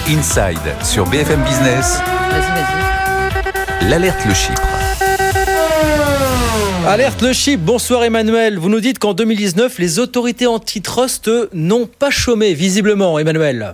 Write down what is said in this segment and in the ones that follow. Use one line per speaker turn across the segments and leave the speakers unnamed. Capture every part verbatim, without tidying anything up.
Inside sur B F M Business.
Vas-y, vas-y.
L'alerte Le Chypre.
Alerte Le Chypre, bonsoir Emmanuel. Vous nous dites qu'en deux mille dix-neuf, les autorités antitrust n'ont pas chômé, visiblement, Emmanuel.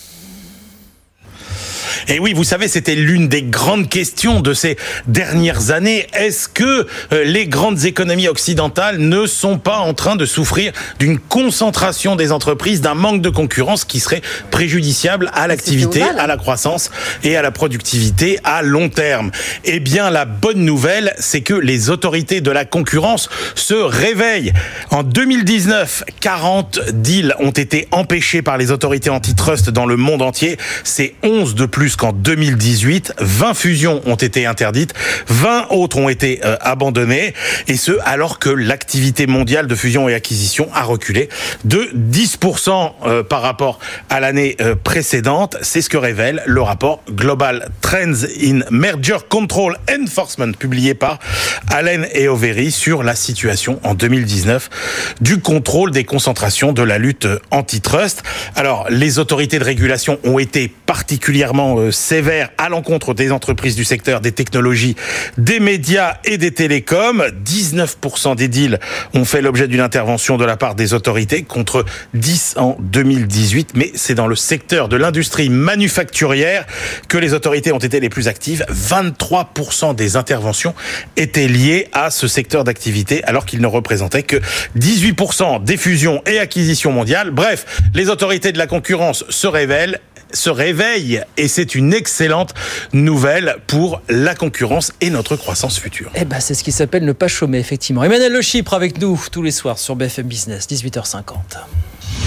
Et oui, vous savez, c'était l'une des grandes questions de ces dernières années. Est-ce que les grandes économies occidentales ne sont pas en train de souffrir d'une concentration des entreprises, d'un manque de concurrence qui serait préjudiciable à l'activité, à la croissance et à la productivité à long terme? Eh bien, la bonne nouvelle, c'est que les autorités de la concurrence se réveillent. En deux mille dix-neuf, quarante deals ont été empêchés par les autorités antitrust dans le monde entier. C'est onze de plus qu'en deux mille dix-huit, vingt fusions ont été interdites, vingt autres ont été euh, abandonnées, et ce alors que l'activité mondiale de fusion et acquisition a reculé de dix pour cent euh, par rapport à l'année euh, précédente. C'est ce que révèle le rapport Global Trends in Merger Control Enforcement publié par Allen et Overy sur la situation en deux mille dix-neuf du contrôle des concentrations de la lutte antitrust. Alors, les autorités de régulation ont été particulièrement euh, sévères à l'encontre des entreprises du secteur des technologies, des médias et des télécoms. dix-neuf pour cent des deals ont fait l'objet d'une intervention de la part des autorités contre dix en deux mille dix-huit. Mais c'est dans le secteur de l'industrie manufacturière que les autorités ont été les plus actives. vingt-trois pour cent des interventions étaient liées à ce secteur d'activité alors qu'il ne représentait que dix-huit pour cent des fusions et acquisitions mondiales. Bref, les autorités de la concurrence se révèlent se réveille et c'est une excellente nouvelle pour la concurrence et notre croissance future.
Eh ben, c'est ce qui s'appelle ne pas chômer, effectivement. Emmanuel Le Chypre avec nous tous les soirs sur B F M Business, dix-huit heures cinquante.